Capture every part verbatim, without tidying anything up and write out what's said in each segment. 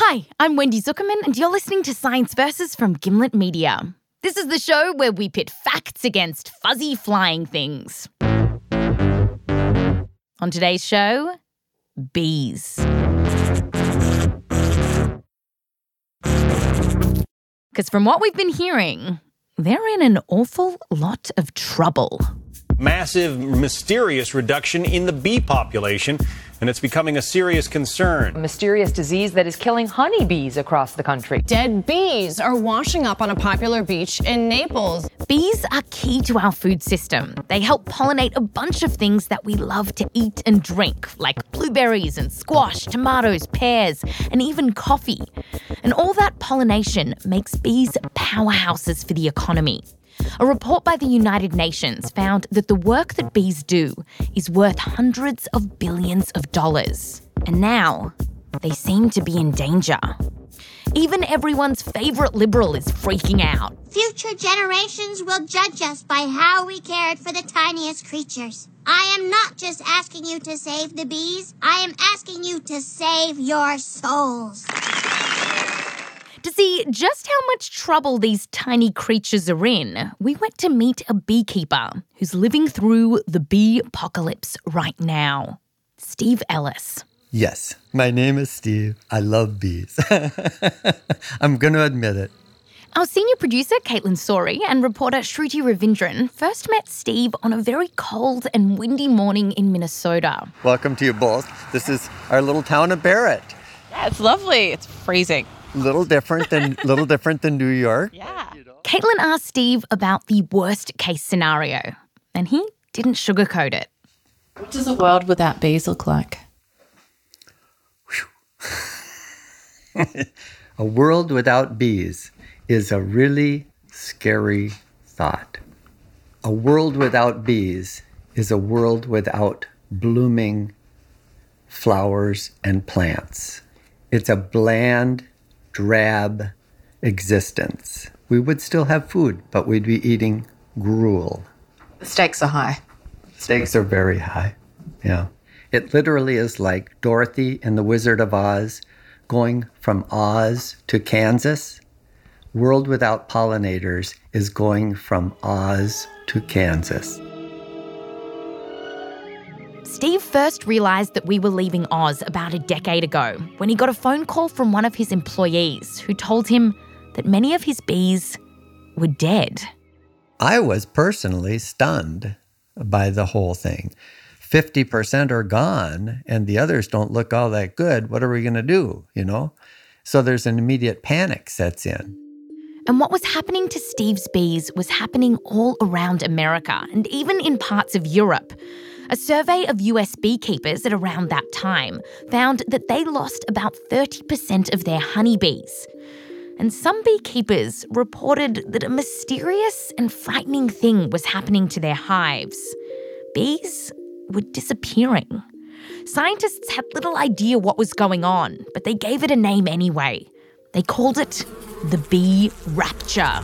Hi, I'm Wendy Zuckerman, and you're listening to Science Versus from Gimlet Media. This is the show where we pit facts against fuzzy flying things. On today's show, bees. Because from what we've been hearing, they're in an awful lot of trouble. Massive, mysterious reduction in the bee population, and it's becoming a serious concern. A mysterious disease that is killing honeybees across the country. Dead bees are washing up on a popular beach in Naples. Bees are key to our food system. They help pollinate a bunch of things that we love to eat and drink, like blueberries and squash, tomatoes, pears, and even coffee. And all that pollination makes bees powerhouses for the economy. A report by the United Nations found that the work that bees do is worth hundreds of billions of dollars. And now, they seem to be in danger. Even everyone's favourite Liberal is freaking out. Future generations will judge us by how we cared for the tiniest creatures. I am not just asking you to save the bees. I am asking you to save your souls. To see just how much trouble these tiny creatures are in, we went to meet a beekeeper who's living through the bee apocalypse right now. Steve Ellis. Yes, my name is Steve. I love bees. I'm going to admit it. Our senior producer, Caitlin Sori, and reporter Shruti Ravindran first met Steve on a very cold and windy morning in Minnesota. Welcome to you both. This is our little town of Barrett. Yeah, it's lovely. It's freezing. Little different than little different than New York. Yeah. Caitlin asked Steve about the worst case scenario, and he didn't sugarcoat it. What does a world without bees look like? A world without bees is a really scary thought. A world without bees is a world without blooming flowers and plants. It's a bland, drab existence. We would still have food, but we'd be eating gruel. The stakes are high. Stakes are very high, yeah. It literally is like Dorothy and the Wizard of Oz going from Oz to Kansas. World without pollinators is going from Oz to Kansas. Steve first realised that we were leaving Oz about a decade ago when he got a phone call from one of his employees who told him that many of his bees were dead. I was personally stunned by the whole thing. fifty percent are gone and the others don't look all that good. What are we going to do, you know? So there's an immediate panic sets in. And what was happening to Steve's bees was happening all around America and even in parts of Europe. A survey of U S beekeepers at around that time found that they lost about thirty percent of their honeybees. And some beekeepers reported that a mysterious and frightening thing was happening to their hives. Bees were disappearing. Scientists had little idea what was going on, but they gave it a name anyway. They called it the bee rapture.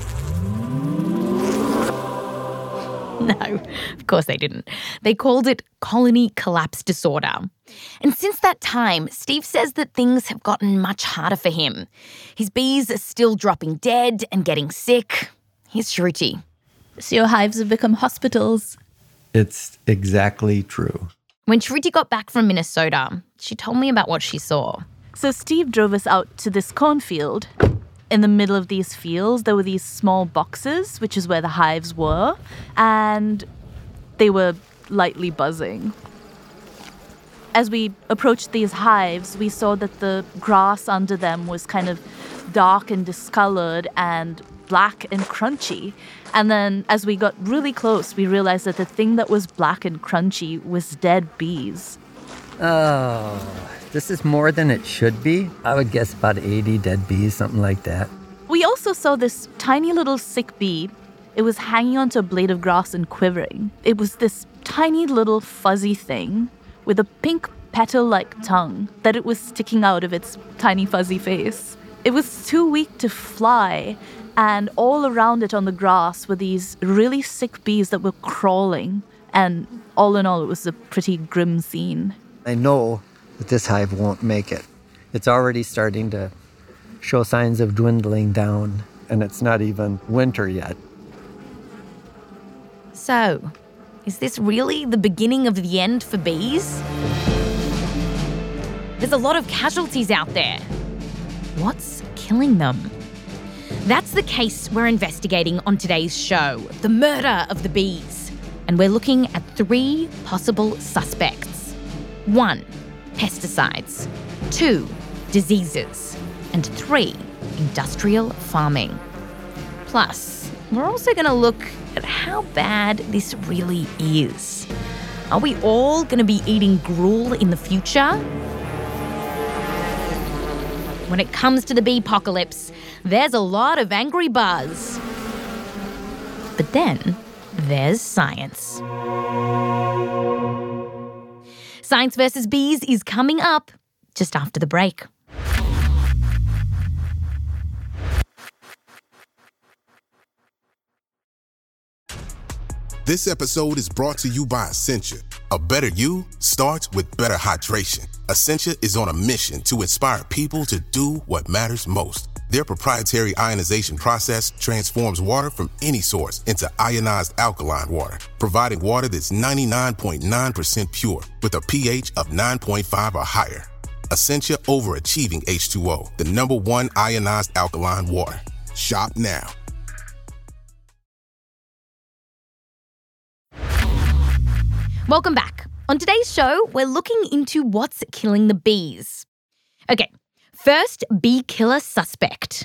No, of course they didn't. They called it colony collapse disorder. And since that time, Steve says that things have gotten much harder for him. His bees are still dropping dead and getting sick. Here's Shruti. So your hives have become hospitals. It's exactly true. When Shruti got back from Minnesota, she told me about what she saw. So Steve drove us out to this cornfield. In the middle of these fields, there were these small boxes, which is where the hives were, and they were lightly buzzing. As we approached these hives, we saw that the grass under them was kind of dark and discolored and black and crunchy. And then as we got really close, we realized that the thing that was black and crunchy was dead bees. Oh, this is more than it should be. I would guess about eighty dead bees, something like that. We also saw this tiny little sick bee. It was hanging onto a blade of grass and quivering. It was this tiny little fuzzy thing with a pink petal-like tongue that it was sticking out of its tiny fuzzy face. It was too weak to fly, and all around it on the grass were these really sick bees that were crawling. And all in all, it was a pretty grim scene. I know that this hive won't make it. It's already starting to show signs of dwindling down, and it's not even winter yet. So, is this really the beginning of the end for bees? There's a lot of casualties out there. What's killing them? That's the case we're investigating on today's show, the murder of the bees. And we're looking at three possible suspects. One, pesticides. Two, diseases. And three, industrial farming. Plus, we're also going to look at how bad this really is. Are we all going to be eating gruel in the future? When it comes to the bee-pocalypse, there's a lot of angry buzz. But then there's science. Science versus Bees is coming up just after the break. This episode is brought to you by Essentia. A better you starts with better hydration. Essentia is on a mission to inspire people to do what matters most. Their proprietary ionization process transforms water from any source into ionized alkaline water, providing water that's ninety-nine point nine percent pure with a pH of nine point five or higher. Essentia Overachieving H two O, the number one ionized alkaline water. Shop now. Welcome back. On today's show, we're looking into what's killing the bees. Okay, first bee killer suspect.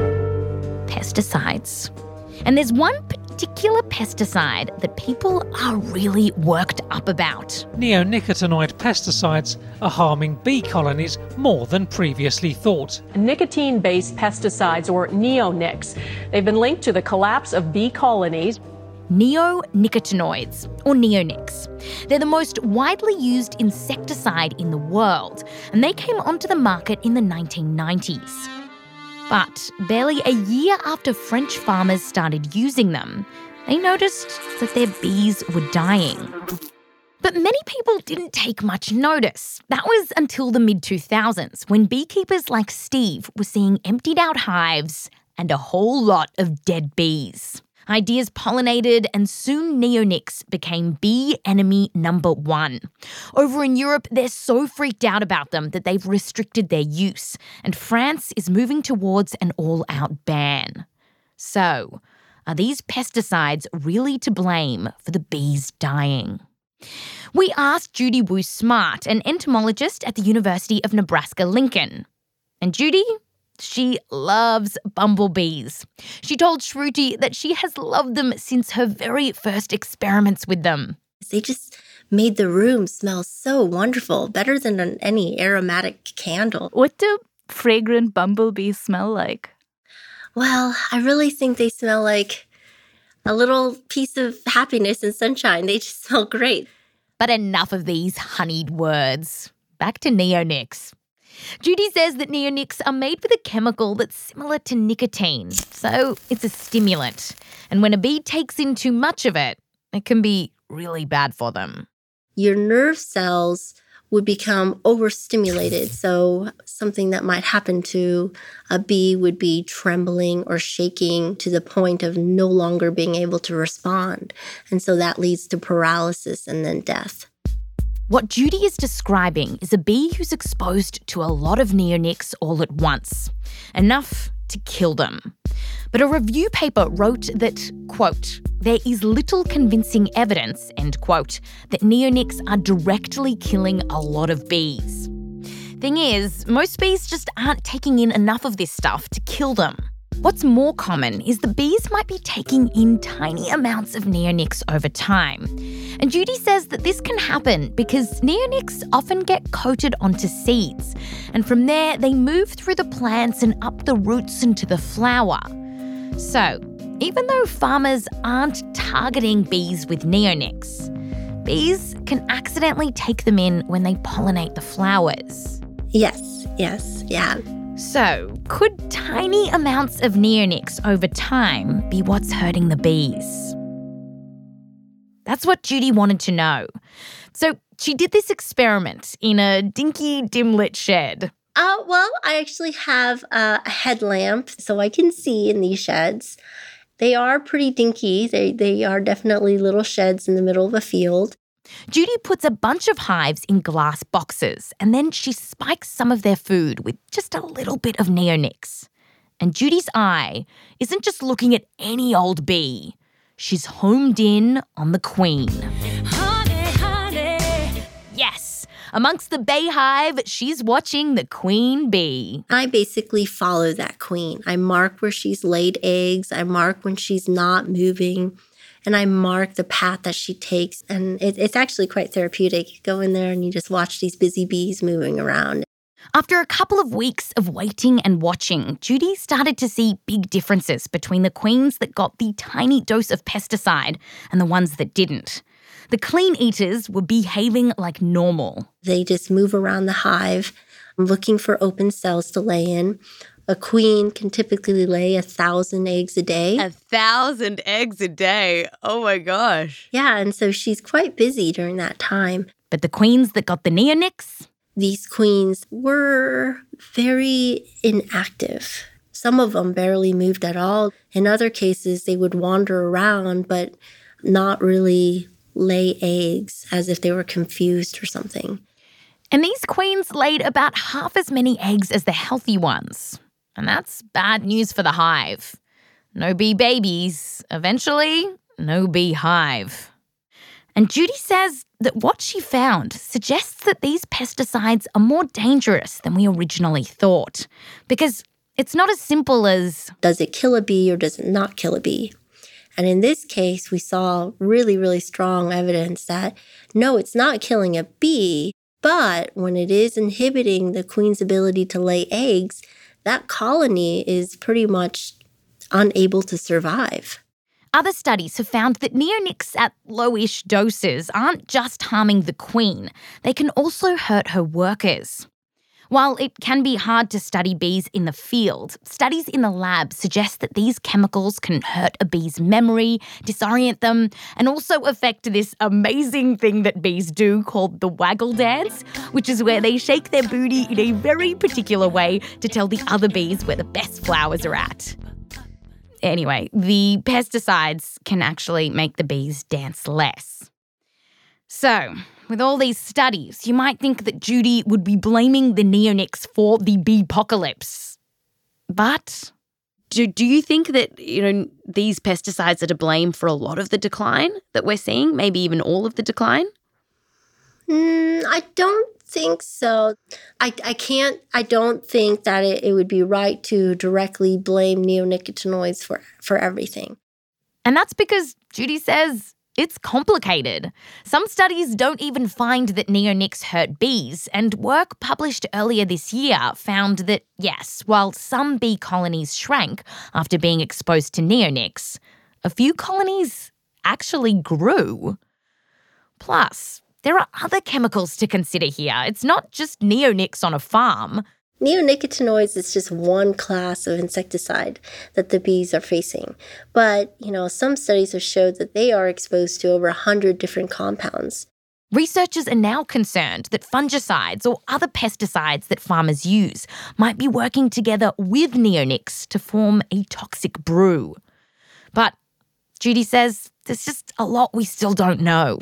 Pesticides. And there's one particular pesticide that people are really worked up about. Neonicotinoid pesticides are harming bee colonies more than previously thought. Nicotine-based pesticides, or neonics, they've been linked to the collapse of bee colonies. Neonicotinoids, or neonics. They're the most widely used insecticide in the world, and they came onto the market in the nineteen nineties. But barely a year after French farmers started using them, they noticed that their bees were dying. But many people didn't take much notice. That was until the mid two thousands, when beekeepers like Steve were seeing emptied out hives and a whole lot of dead bees. Ideas pollinated, and soon neonics became bee enemy number one. Over in Europe, they're so freaked out about them that they've restricted their use, and France is moving towards an all-out ban. So, are these pesticides really to blame for the bees dying? We asked Judy Wu-Smart, an entomologist at the University of Nebraska-Lincoln. And Judy? She loves bumblebees. She told Shruti that she has loved them since her very first experiments with them. They just made the room smell so wonderful, better than any aromatic candle. What do fragrant bumblebees smell like? Well, I really think they smell like a little piece of happiness and sunshine. They just smell great. But enough of these honeyed words. Back to neonics. Judy says that neonics are made with a chemical that's similar to nicotine, so it's a stimulant. And when a bee takes in too much of it, it can be really bad for them. Your nerve cells would become overstimulated, so something that might happen to a bee would be trembling or shaking to the point of no longer being able to respond. And so that leads to paralysis and then death. What Judy is describing is a bee who's exposed to a lot of neonics all at once, enough to kill them. But a review paper wrote that, quote, there is little convincing evidence, end quote, that neonics are directly killing a lot of bees. Thing is, most bees just aren't taking in enough of this stuff to kill them. What's more common is the bees might be taking in tiny amounts of neonics over time. And Judy says that this can happen because neonics often get coated onto seeds. And from there, they move through the plants and up the roots into the flower. So, even though farmers aren't targeting bees with neonics, bees can accidentally take them in when they pollinate the flowers. Yes, yes, yeah. So, could tiny amounts of neonics over time be what's hurting the bees? That's what Judy wanted to know. So she did this experiment in a dinky, dim-lit shed. Uh, well, I actually have uh, a headlamp so I can see in these sheds. They are pretty dinky. They, they are definitely little sheds in the middle of a field. Judy puts a bunch of hives in glass boxes and then she spikes some of their food with just a little bit of neonics. And Judy's eye isn't just looking at any old bee. She's homed in on the queen. Honey, honey. Yes, amongst the bay hive, she's watching the queen bee. I basically follow that queen. I mark where she's laid eggs. I mark when she's not moving. And I mark the path that she takes. And it, it's actually quite therapeutic. You go in there and you just watch these busy bees moving around. After a couple of weeks of waiting and watching, Judy started to see big differences between the queens that got the tiny dose of pesticide and the ones that didn't. The clean eaters were behaving like normal. They just move around the hive looking for open cells to lay in. A queen can typically lay a thousand eggs a day. A thousand eggs a day. Oh my gosh. Yeah, and so she's quite busy during that time. But the queens that got the neonics? These queens were very inactive. Some of them barely moved at all. In other cases, they would wander around, but not really lay eggs, as if they were confused or something. And these queens laid about half as many eggs as the healthy ones. And that's bad news for the hive. No bee babies. Eventually, no bee hive. And Judy says that what she found suggests that these pesticides are more dangerous than we originally thought. Because it's not as simple as, does it kill a bee or does it not kill a bee? And in this case, we saw really, really strong evidence that, no, it's not killing a bee, but when it is inhibiting the queen's ability to lay eggs, that colony is pretty much unable to survive. Other studies have found that neonics at lowish doses aren't just harming the queen, they can also hurt her workers. While it can be hard to study bees in the field, studies in the lab suggest that these chemicals can hurt a bee's memory, disorient them, and also affect this amazing thing that bees do called the waggle dance, which is where they shake their booty in a very particular way to tell the other bees where the best flowers are at. Anyway, the pesticides can actually make the bees dance less. So, with all these studies, you might think that Judy would be blaming the neonics for the bee-pocalypse. But do, do you think that, you know, these pesticides are to blame for a lot of the decline that we're seeing, maybe even all of the decline? Mm, I don't think so. I, I can't, I don't think that it, it would be right to directly blame neonicotinoids for, for everything. And that's because Judy says it's complicated. Some studies don't even find that neonics hurt bees, and work published earlier this year found that, yes, while some bee colonies shrank after being exposed to neonics, a few colonies actually grew. Plus, there are other chemicals to consider here. It's not just neonics on a farm. Neonicotinoids is just one class of insecticide that the bees are facing. But, you know, some studies have showed that they are exposed to over one hundred different compounds. Researchers are now concerned that fungicides or other pesticides that farmers use might be working together with neonics to form a toxic brew. But Judy says there's just a lot we still don't know.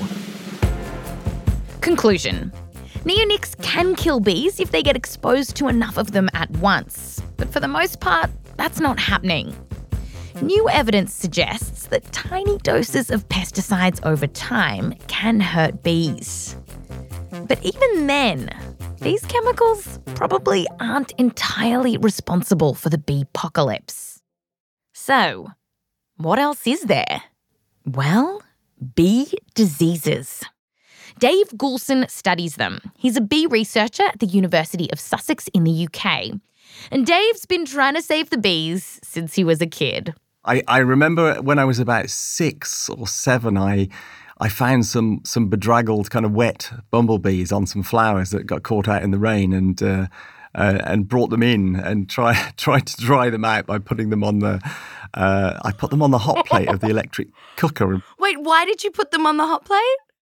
Conclusion. Neonics can kill bees if they get exposed to enough of them at once. But for the most part, that's not happening. New evidence suggests that tiny doses of pesticides over time can hurt bees. But even then, these chemicals probably aren't entirely responsible for the bee-pocalypse. So, what else is there? Well, bee diseases. Dave Goulson studies them. He's a bee researcher at the University of Sussex in the U K. And Dave's been trying to save the bees since he was a kid. I, I remember when I was about six or seven, I I found some some bedraggled kind of wet bumblebees on some flowers that got caught out in the rain, and uh, uh, and brought them in and try tried to dry them out by putting them on the uh, I put them on the hot plate of the electric cooker. Wait, why did you put them on the hot plate?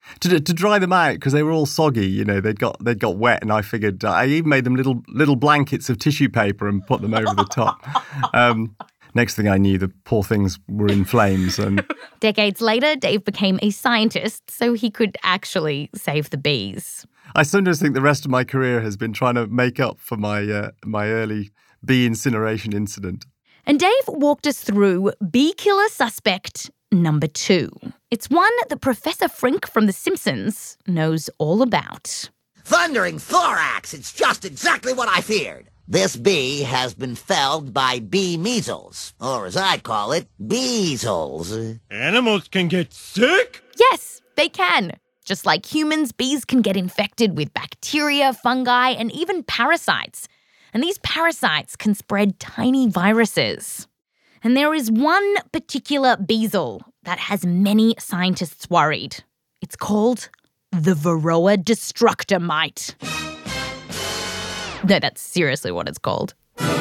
To, to dry them out, because they were all soggy, you know, they'd got they'd got wet, and I figured uh, I even made them little little blankets of tissue paper and put them over the top. Um, next thing I knew, the poor things were in flames. And Decades later, Dave became a scientist so he could actually save the bees. I sometimes think the rest of my career has been trying to make up for my uh, my early bee incineration incident. And Dave walked us through bee killer suspect number two. It's one that Professor Frink from The Simpsons knows all about. Thundering thorax! It's just exactly what I feared. This bee has been felled by bee measles, or as I'd call it, beesles. Animals can get sick? Yes, they can. Just like humans, bees can get infected with bacteria, fungi, and even parasites. And these parasites can spread tiny viruses. And there is one particular beetle that has many scientists worried. It's called the Varroa destructor mite. No, that's seriously what it's called.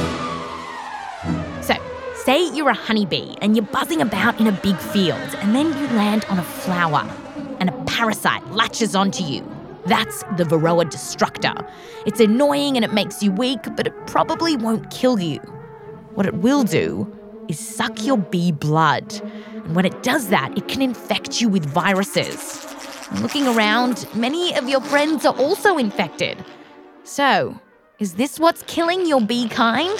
So, say you're a honeybee and you're buzzing about in a big field, and then you land on a flower and a parasite latches onto you. That's the Varroa destructor. It's annoying and it makes you weak, but it probably won't kill you. What it will do is suck your bee blood. And when it does that, it can infect you with viruses. And looking around, many of your friends are also infected. So, is this what's killing your bee kind?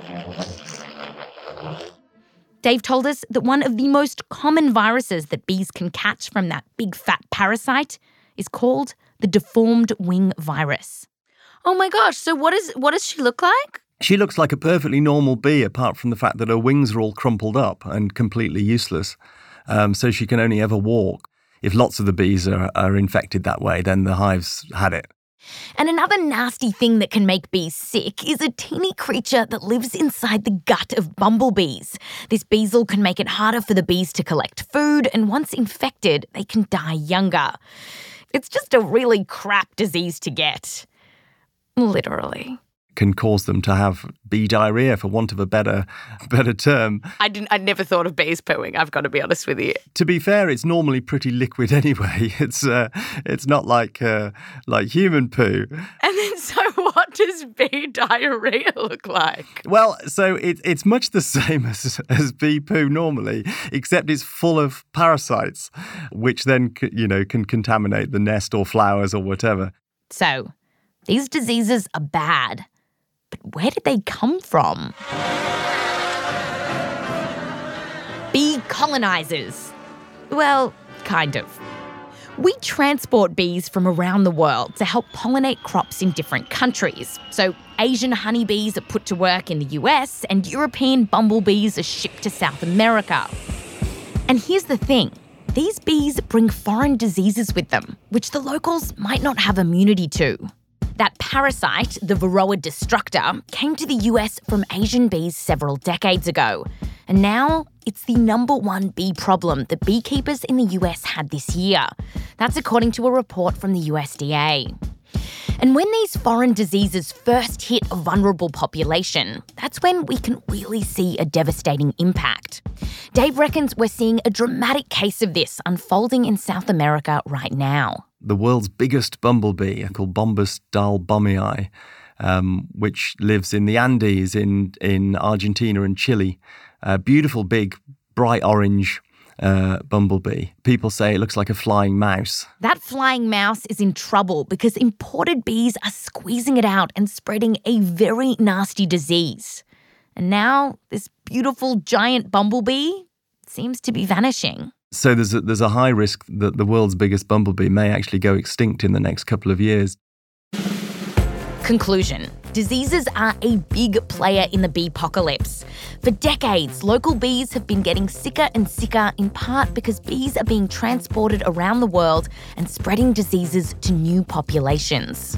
Dave told us that one of the most common viruses that bees can catch from that big fat parasite is called the deformed wing virus. Oh my gosh, so what is what does she look like? She looks like a perfectly normal bee, apart from the fact that her wings are all crumpled up and completely useless. Um, so she can only ever walk. If lots of the bees are, are infected that way, then the hive's had it. And another nasty thing that can make bees sick is a teeny creature that lives inside the gut of bumblebees. This beetle can make it harder for the bees to collect food, and once infected, they can die younger. It's just a really crap disease to get. Literally. Can cause them to have bee diarrhea, for want of a better better term. I didn't. I never thought of bees pooing. I've got to be honest with you. To be fair, it's normally pretty liquid anyway. It's uh, it's not like uh, like human poo. And then, so what does bee diarrhea look like? Well, so it, it's much the same as as bee poo normally, except it's full of parasites, which then you know can contaminate the nest or flowers or whatever. So, these diseases are bad. But where did they come from? Bee colonizers. Well, kind of. We transport bees from around the world to help pollinate crops in different countries. So Asian honeybees are put to work in the U S and European bumblebees are shipped to South America. And here's the thing. These bees bring foreign diseases with them, which the locals might not have immunity to. That parasite, the Varroa destructor, came to the U S from Asian bees several decades ago. And now it's the number one bee problem that beekeepers in the U S had this year. That's according to a report from the U S D A. And when these foreign diseases first hit a vulnerable population, that's when we can really see a devastating impact. Dave reckons we're seeing a dramatic case of this unfolding in South America right now. The world's biggest bumblebee, called Bombus dalbomii, um, which lives in the Andes in, in Argentina and Chile. A beautiful, big, bright orange uh, bumblebee. People say it looks like a flying mouse. That flying mouse is in trouble because imported bees are squeezing it out and spreading a very nasty disease. And now this beautiful giant bumblebee seems to be vanishing. So there's a, there's a high risk that the world's biggest bumblebee may actually go extinct in the next couple of years. Conclusion. Diseases are a big player in the beepocalypse. For decades, local bees have been getting sicker and sicker, in part because bees are being transported around the world and spreading diseases to new populations.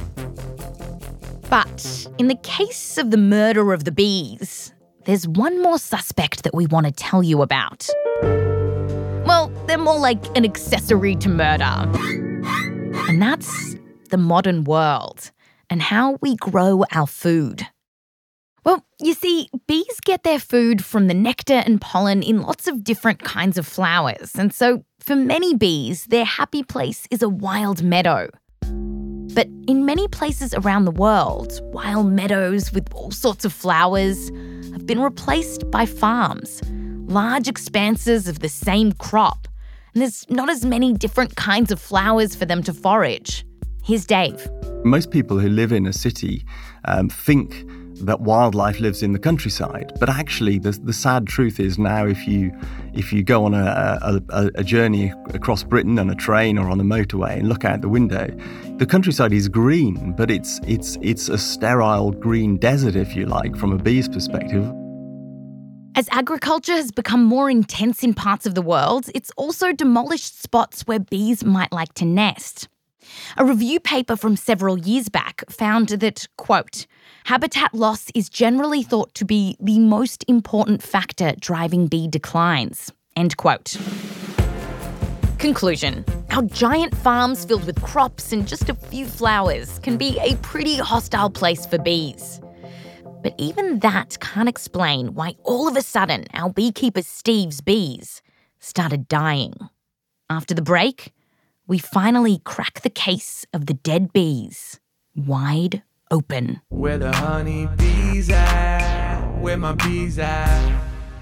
But in the case of the murder of the bees, there's one more suspect that we want to tell you about. Well, they're more like an accessory to murder. And that's the modern world and how we grow our food. Well, you see, bees get their food from the nectar and pollen in lots of different kinds of flowers. And so for many bees, their happy place is a wild meadow. But in many places around the world, wild meadows with all sorts of flowers have been replaced by farms, large expanses of the same crop. And there's not as many different kinds of flowers for them to forage. Here's Dave. Most people who live in a city um, think that wildlife lives in the countryside, but actually the, the sad truth is now if you if you go on a, a, a journey across Britain on a train or on a motorway and look out the window, the countryside is green, but it's it's it's a sterile green desert, if you like, from a bee's perspective. As agriculture has become more intense in parts of the world, it's also demolished spots where bees might like to nest. A review paper from several years back found that, quote, habitat loss is generally thought to be the most important factor driving bee declines, end quote. Conclusion. Our giant farms filled with crops and just a few flowers can be a pretty hostile place for bees. But even that can't explain why all of a sudden our beekeeper Steve's bees started dying. After the break, we finally crack the case of the dead bees wide open. Where the honey bees at? Where my bees at?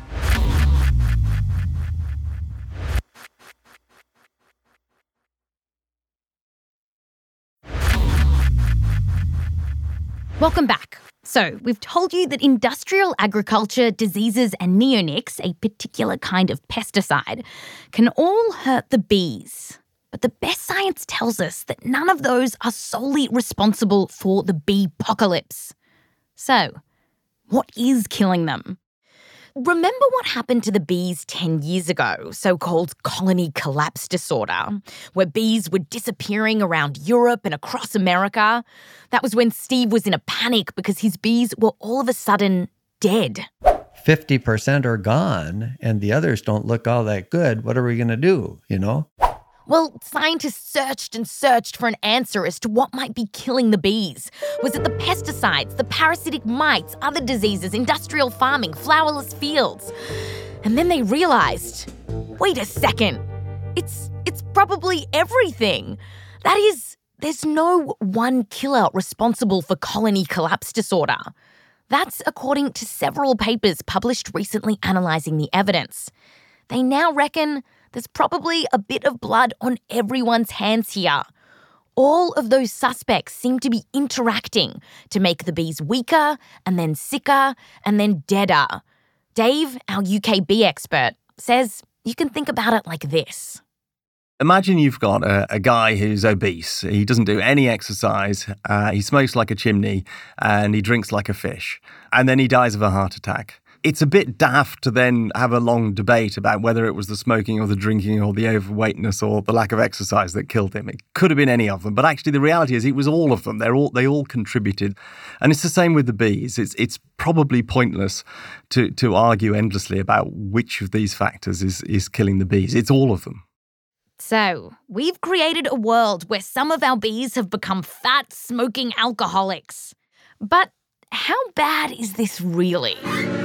Welcome back. So, we've told you that industrial agriculture, diseases and neonics, a particular kind of pesticide, can all hurt the bees. But the best science tells us that none of those are solely responsible for the bee-pocalypse. So, what is killing them? Remember what happened to the bees ten years ago, so-called colony collapse disorder, where bees were disappearing around Europe and across America? That was when Steve was in a panic because his bees were all of a sudden dead. fifty percent are gone and the others don't look all that good. What are we going to do, you know? Well, scientists searched and searched for an answer as to what might be killing the bees. Was it the pesticides, the parasitic mites, other diseases, industrial farming, flowerless fields? And then they realized, wait a second, it's it's probably everything. That is, there's no one killer responsible for colony collapse disorder. That's according to several papers published recently analysing the evidence. They now reckon there's probably a bit of blood on everyone's hands here. All of those suspects seem to be interacting to make the bees weaker and then sicker and then deader. Dave, our U K bee expert, says you can think about it like this. Imagine you've got a, a guy who's obese. He doesn't do any exercise. Uh, he smokes like a chimney and he drinks like a fish. And then he dies of a heart attack. It's a bit daft to then have a long debate about whether it was the smoking or the drinking or the overweightness or the lack of exercise that killed him. It could have been any of them, but actually the reality is it was all of them. They're all they all contributed, and it's the same with the bees. It's it's probably pointless to to argue endlessly about which of these factors is is killing the bees. It's all of them. So, we've created a world where some of our bees have become fat, smoking alcoholics. But how bad is this really?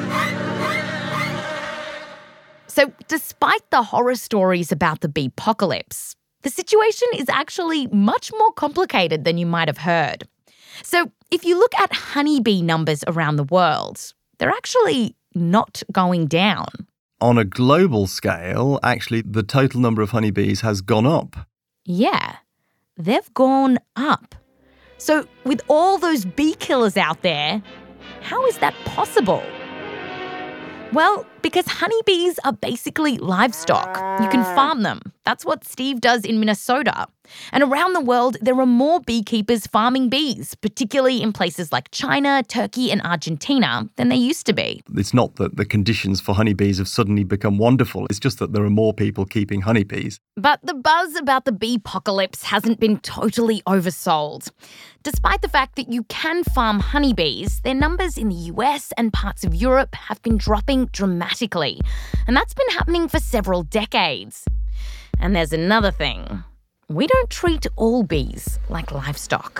So, despite the horror stories about the bee-pocalypse, the situation is actually much more complicated than you might have heard. So, if you look at honeybee numbers around the world, they're actually not going down. On a global scale, actually, the total number of honeybees has gone up. Yeah, they've gone up. So, with all those bee killers out there, how is that possible? Well, because honeybees are basically livestock. You can farm them. That's what Steve does in Minnesota. And around the world, there are more beekeepers farming bees, particularly in places like China, Turkey, and Argentina, than there used to be. It's not that the conditions for honeybees have suddenly become wonderful. It's just that there are more people keeping honeybees. But the buzz about the bee-pocalypse hasn't been totally oversold. Despite the fact that you can farm honeybees, their numbers in the U S and parts of Europe have been dropping dramatically. And that's been happening for several decades. And there's another thing. We don't treat all bees like livestock.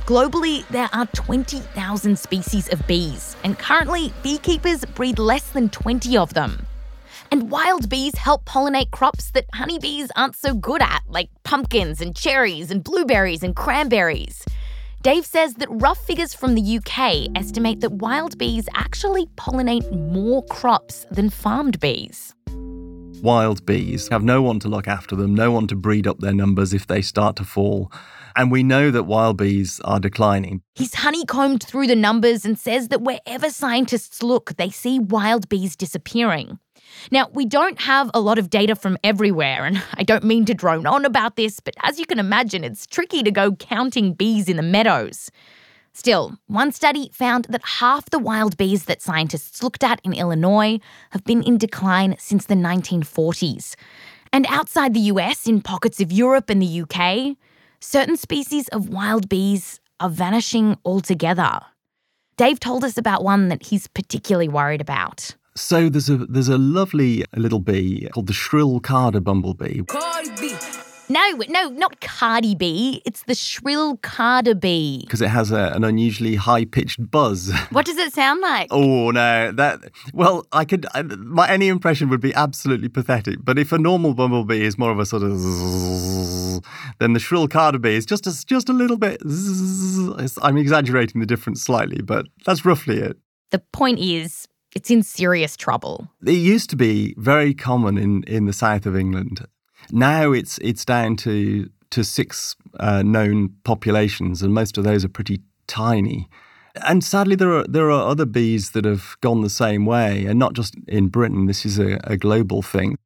Globally, there are twenty thousand species of bees, and currently beekeepers breed less than twenty of them. And wild bees help pollinate crops that honeybees aren't so good at, like pumpkins and cherries and blueberries and cranberries. Dave says that rough figures from the U K estimate that wild bees actually pollinate more crops than farmed bees. Wild bees have no one to look after them, no one to breed up their numbers if they start to fall. And we know that wild bees are declining. He's honeycombed through the numbers and says that wherever scientists look, they see wild bees disappearing. Now, we don't have a lot of data from everywhere, and I don't mean to drone on about this, but as you can imagine, it's tricky to go counting bees in the meadows. Still, one study found that half the wild bees that scientists looked at in Illinois have been in decline since the nineteen forties. And outside the U S, in pockets of Europe and the U K, certain species of wild bees are vanishing altogether. Dave told us about one that he's particularly worried about. So there's a there's a lovely little bee called the shrill carder bumblebee. Cardi B. No, no, not Cardi B. It's the shrill carder bee. Because it has a, an unusually high-pitched buzz. What does it sound like? Oh, no. that Well, I could... I, my any impression would be absolutely pathetic. But if a normal bumblebee is more of a sort of zzz, then the shrill carder bee is just a, just a little bit zzz. I'm exaggerating the difference slightly, but that's roughly it. The point is, it's in serious trouble. It used to be very common in, in the south of England. Now it's it's down to to six uh, known populations, and most of those are pretty tiny. And sadly, there are there are other bees that have gone the same way, and not just in Britain. This is a, a global thing.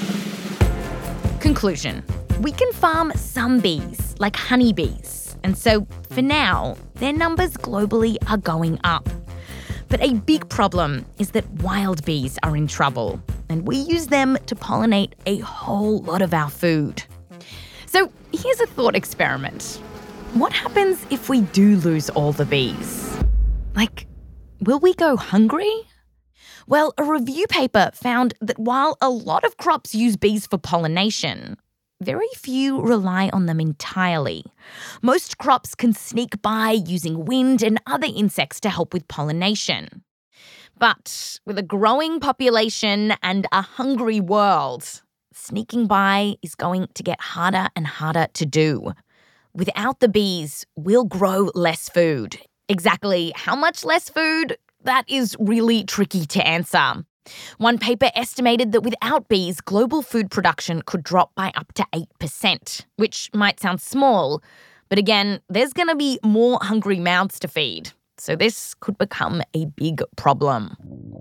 Conclusion: we can farm some bees, like honeybees, and so for now, their numbers globally are going up. But a big problem is that wild bees are in trouble, and we use them to pollinate a whole lot of our food. So here's a thought experiment. What happens if we do lose all the bees? Like, will we go hungry? Well, a review paper found that while a lot of crops use bees for pollination, very few rely on them entirely. Most crops can sneak by using wind and other insects to help with pollination. But with a growing population and a hungry world, sneaking by is going to get harder and harder to do. Without the bees, we'll grow less food. Exactly how much less food? That is really tricky to answer. One paper estimated that without bees, global food production could drop by up to eight percent, which might sound small, but again, there's going to be more hungry mouths to feed, so this could become a big problem.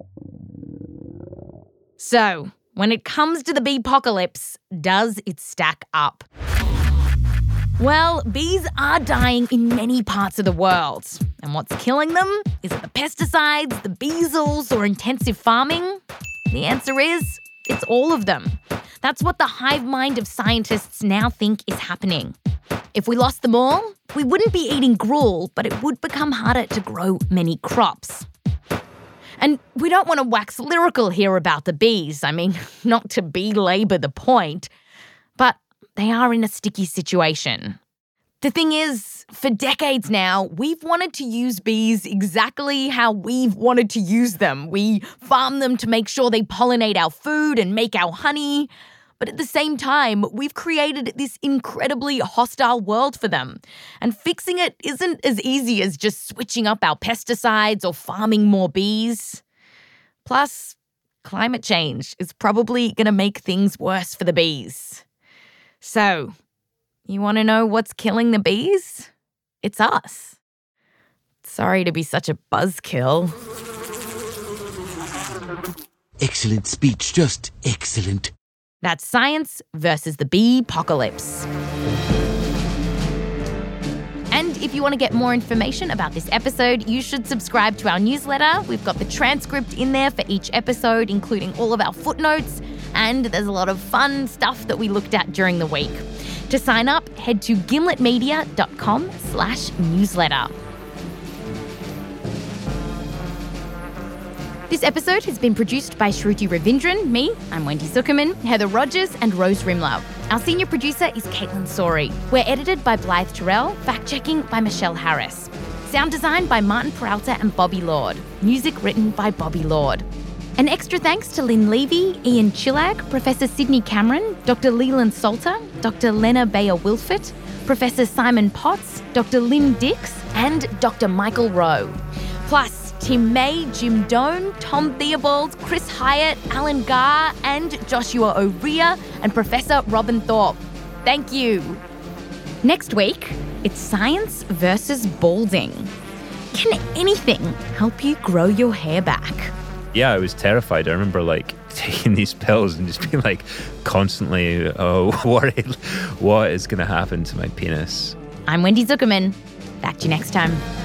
So, when it comes to the bee-pocalypse, does it stack up? Well, bees are dying in many parts of the world. And what's killing them? Is it the pesticides, the beesles, or intensive farming? The answer is, it's all of them. That's what the hive mind of scientists now think is happening. If we lost them all, we wouldn't be eating gruel, but it would become harder to grow many crops. And we don't want to wax lyrical here about the bees. I mean, not to belabor the point, but they are in a sticky situation. The thing is, for decades now, we've wanted to use bees exactly how we've wanted to use them. We farm them to make sure they pollinate our food and make our honey. But at the same time, we've created this incredibly hostile world for them. And fixing it isn't as easy as just switching up our pesticides or farming more bees. Plus, climate change is probably going to make things worse for the bees. So, you want to know what's killing the bees? It's us. Sorry to be such a buzzkill. Excellent speech, just excellent. That's science versus the bee-pocalypse. And if you want to get more information about this episode, you should subscribe to our newsletter. We've got the transcript in there for each episode, including all of our footnotes, and there's a lot of fun stuff that we looked at during the week. To sign up, head to gimletmedia.com slash newsletter. This episode has been produced by Shruti Ravindran, me, I'm Wendy Zuckerman, Heather Rogers and Rose Rimler. Our senior producer is Caitlin Sorey. We're edited by Blythe Terrell, fact-checking by Michelle Harris. Sound design by Martin Peralta and Bobby Lord. Music written by Bobby Lord. An extra thanks to Lynn Levy, Ian Chillag, Professor Sydney Cameron, Doctor Leland Salter, Doctor Lena Bayer-Wilfert, Professor Simon Potts, Doctor Lynn Dix, and Doctor Michael Rowe. Plus, Tim May, Jim Doan, Tom Theobald, Chris Hyatt, Alan Garr, and Joshua O'Rea, and Professor Robin Thorpe. Thank you. Next week, it's science versus balding. Can anything help you grow your hair back? Yeah, I was terrified. I remember like taking these pills and just being like constantly, oh, worried what is going to happen to my penis. I'm Wendy Zuckerman. Back to you next time.